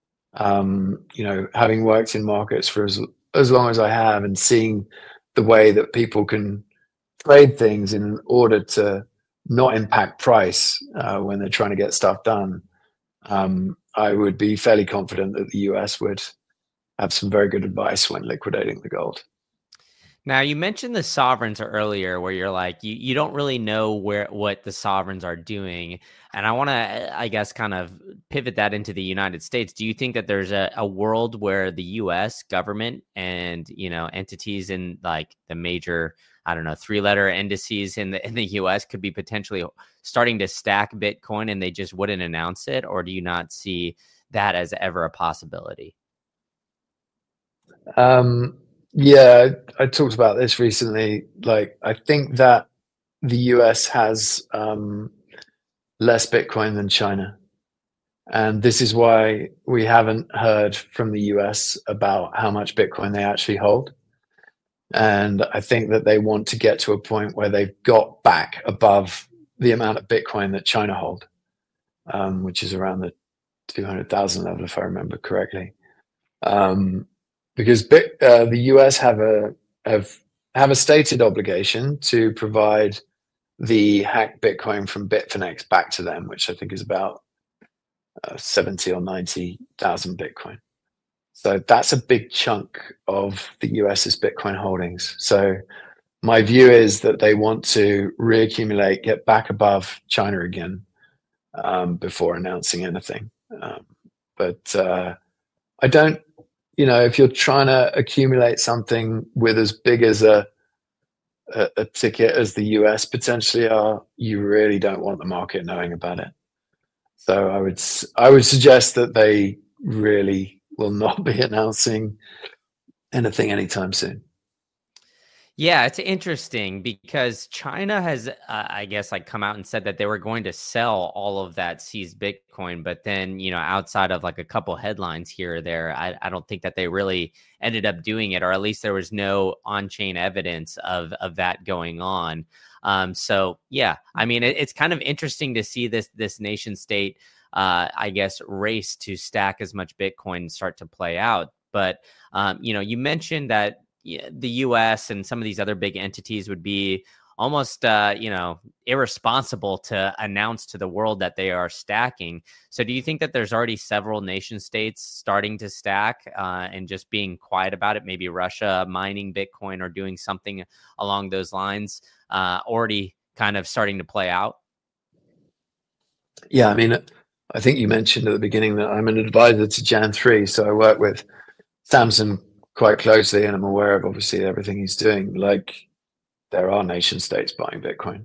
A: Having worked in markets for as long as I have and seeing the way that people can trade things in order to not impact price when they're trying to get stuff done, I would be fairly confident that the US would have some very good advice when liquidating the gold.
B: Now, you mentioned the sovereigns earlier, where you're like, you don't really know what the sovereigns are doing. And I want to, I guess, kind of pivot that into the United States. Do you think that there's a world where the U.S. government and, entities in like the major, I don't know, 3-letter indices in the U.S. could be potentially starting to stack Bitcoin and they just wouldn't announce it? Or do you not see that as ever a possibility?
A: Yeah, I talked about this recently. Like, I think that the US has less Bitcoin than China. And this is why we haven't heard from the US about how much Bitcoin they actually hold. And I think that they want to get to a point where they've got back above the amount of Bitcoin that China hold, which is around the 200,000 level, if I remember correctly. Because the US have a stated obligation to provide the hacked Bitcoin from Bitfinex back to them, which I think is about 70 or 90,000 Bitcoin. So that's a big chunk of the US's Bitcoin holdings. So my view is that they want to reaccumulate, get back above China again before announcing anything. But I don't. If you're trying to accumulate something with as big as a ticket as the US potentially are, you really don't want the market knowing about it. So I would suggest that they really will not be announcing anything anytime soon.
B: Yeah, it's interesting because China has, I guess, like come out and said that they were going to sell all of that seized Bitcoin, but then, outside of like a couple headlines here or there, I don't think that they really ended up doing it, or at least there was no on-chain evidence of that going on. So yeah, I mean, it's kind of interesting to see this nation state, I guess, race to stack as much Bitcoin start to play out. But you mentioned that the US and some of these other big entities would be almost, irresponsible to announce to the world that they are stacking. So do you think that there's already several nation states starting to stack and just being quiet about it? Maybe Russia mining Bitcoin or doing something along those lines already kind of starting to play out?
A: Yeah, I mean, I think you mentioned at the beginning that I'm an advisor to Jan 3, so I work with Samson quite closely, and I'm aware of obviously everything he's doing. Like, there are nation states buying Bitcoin.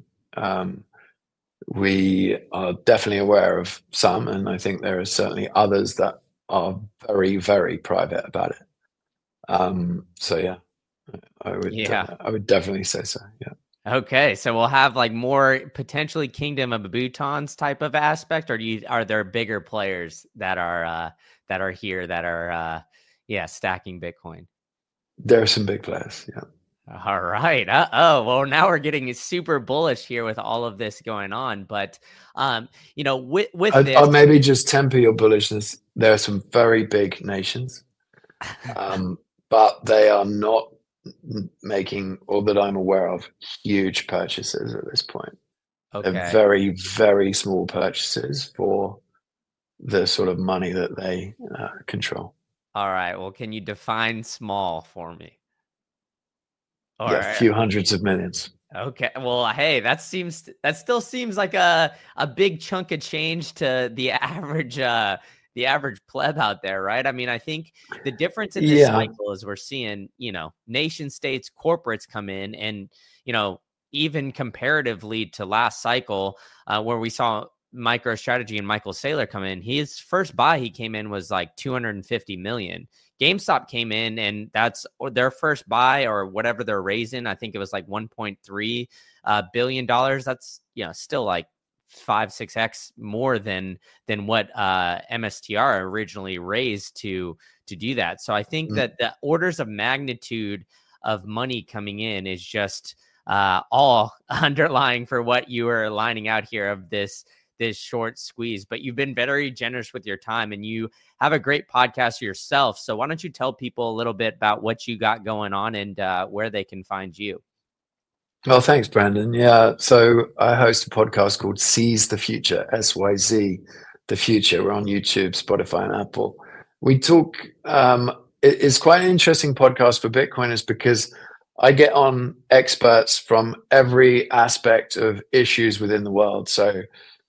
A: We are definitely aware of some, and I think there are certainly others that are very, very private about it. So yeah, I would definitely say so. Yeah.
B: Okay, so we'll have like more potentially Kingdom of Bhutan's type of aspect, or are there bigger players that are here that are stacking Bitcoin?
A: There are some big players. Yeah.
B: All right. Well, now we're getting super bullish here with all of this going on. But with this,
A: I'll maybe just temper your bullishness. There are some very big nations, but they are not making, or that I'm aware of, huge purchases at this point. Okay. They're very, very small purchases for the sort of money that they control.
B: All right. Well, can you define small for me?
A: A few hundreds of millions.
B: Okay. Well, hey, that still seems like a big chunk of change to the average pleb out there, right? I mean, I think the difference in this cycle is we're seeing, nation states, corporates come in, and even comparatively to last cycle, where we saw MicroStrategy and Michael Saylor come in, his first buy he came in was like 250 million. GameStop came in and that's their first buy or whatever they're raising. I think it was like $1.3 billion. That's, still like 5-6x more than what MSTR originally raised to do that. So I think that the orders of magnitude of money coming in is just all underlying for what you are lining out here of this short squeeze. But you've been very generous with your time and you have a great podcast yourself. So why don't you tell people a little bit about what you got going on and where they can find you?
A: Well, thanks, Brandon. Yeah, so I host a podcast called Seize the Future, SYZ, the Future. We're on YouTube, Spotify, and Apple. We talk, it's quite an interesting podcast for Bitcoiners because I get on experts from every aspect of issues within the world. So,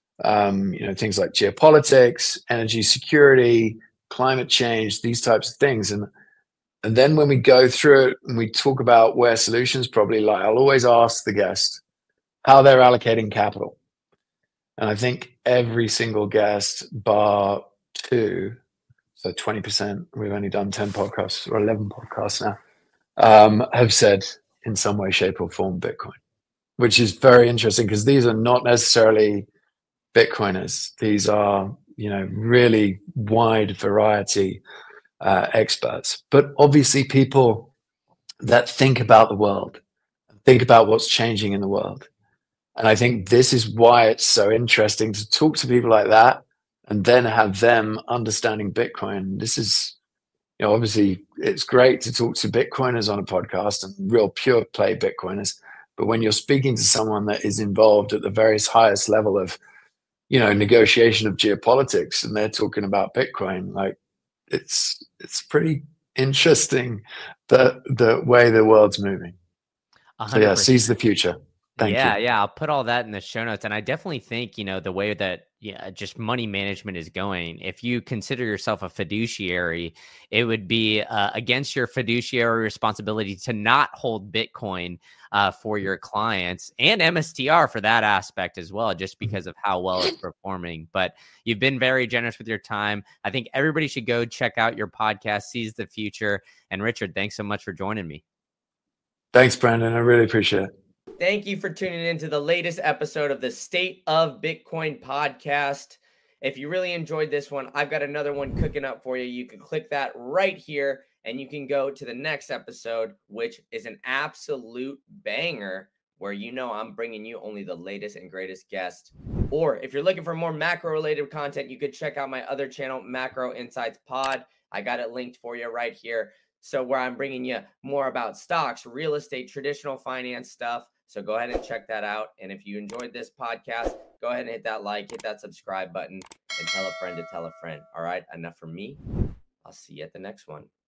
A: things like geopolitics, energy security, climate change, these types of things. And then when we go through it and we talk about where solutions probably lie, I'll always ask the guest how they're allocating capital. And I think every single guest, bar two, so 20%, we've only done 10 podcasts or 11 podcasts now, have said in some way, shape, or form Bitcoin, which is very interesting because these are not necessarily Bitcoiners. These are, really wide variety experts, but obviously people that think about the world, think about what's changing in the world. And I think this is why it's so interesting to talk to people like that and then have them understanding Bitcoin. This is, obviously it's great to talk to Bitcoiners on a podcast and real pure play Bitcoiners. But when you're speaking to someone that is involved at the various highest level of, negotiation of geopolitics, and they're talking about Bitcoin, like it's pretty interesting the way the world's moving. 100%. So yeah, seize the future. Thank you.
B: Yeah, I'll put all that in the show notes. And I definitely think, the way that just money management is going, if you consider yourself a fiduciary, it would be against your fiduciary responsibility to not hold Bitcoin for your clients and MSTR for that aspect as well, just because of how well it's performing. But you've been very generous with your time. I think everybody should go check out your podcast, Seize the Future. And Richard, thanks so much for joining me.
A: Thanks, Brandon. I really appreciate it.
B: Thank you for tuning in to the latest episode of the State of Bitcoin podcast. If you really enjoyed this one, I've got another one cooking up for you. You can click that right here and you can go to the next episode, which is an absolute banger where I'm bringing you only the latest and greatest guests. Or if you're looking for more macro-related content, you could check out my other channel, Macro Insights Pod. I got it linked for you right here. So where I'm bringing you more about stocks, real estate, traditional finance stuff. So go ahead and check that out. And if you enjoyed this podcast, go ahead and hit that like, hit that subscribe button, and tell a friend to tell a friend. All right, enough from me. I'll see you at the next one.